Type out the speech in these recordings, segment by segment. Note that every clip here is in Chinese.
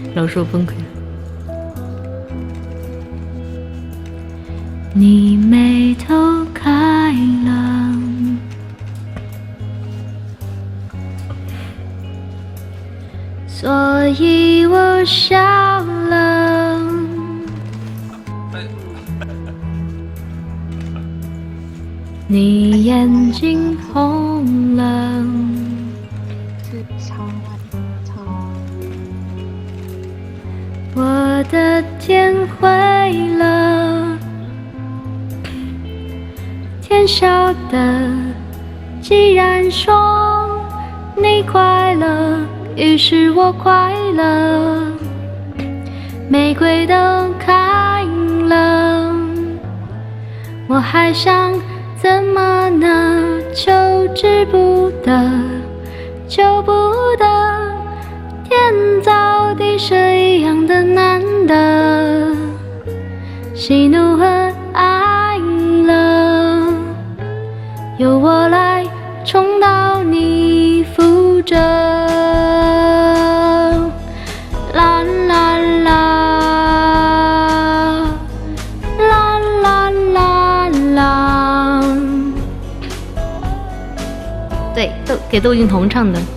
老师我崩溃了。你眉头开了，所以我笑了。你眼睛红了，我的天灰了，天晓得。既然说你快乐，于是我快乐。玫瑰都开了，我还想怎么呢？求之不得，求不得。天造地设一样的难得，喜怒和哀乐，由我来重蹈你覆辙。啦啦啦，啦啦啦啦。对，给窦靖童唱的。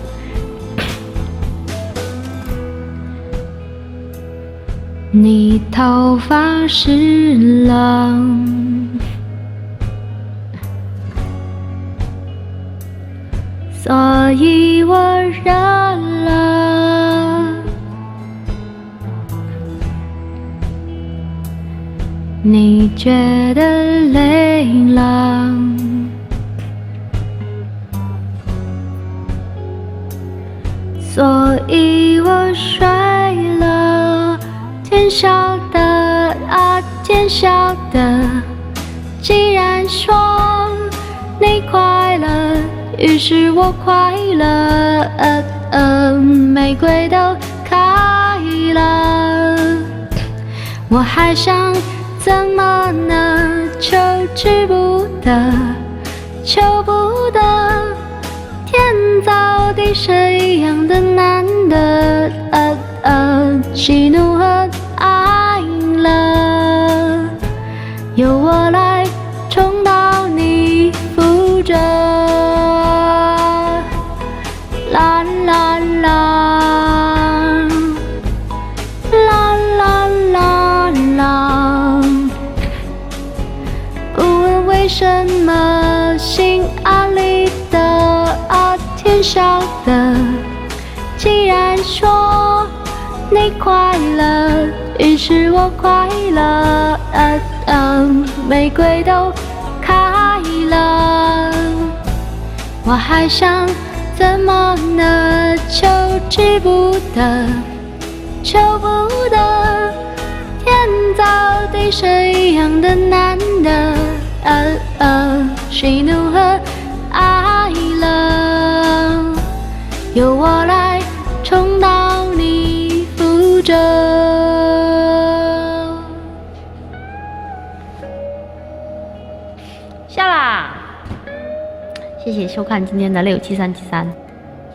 你头发湿了，所以我热了。你觉得累了，所以我睡了。天晓得啊，天晓得。既然说你快乐，于是我快乐。玫瑰都开了，我还想怎么呢？求之不得，求不得。天造地设一样的难得，喜怒和哀乐，由我来重蹈你覆辙。啦啦啦，啦啦啦啦。不问为什么，心安理得啊，天晓得。既然说你快乐，于是我快乐。玫瑰都开了，我还想怎么呢？求之不得，求不得。天造地设一样的难得，喜怒和哀乐，由我来重蹈你覆辙。下啦，谢谢收看今天的67373。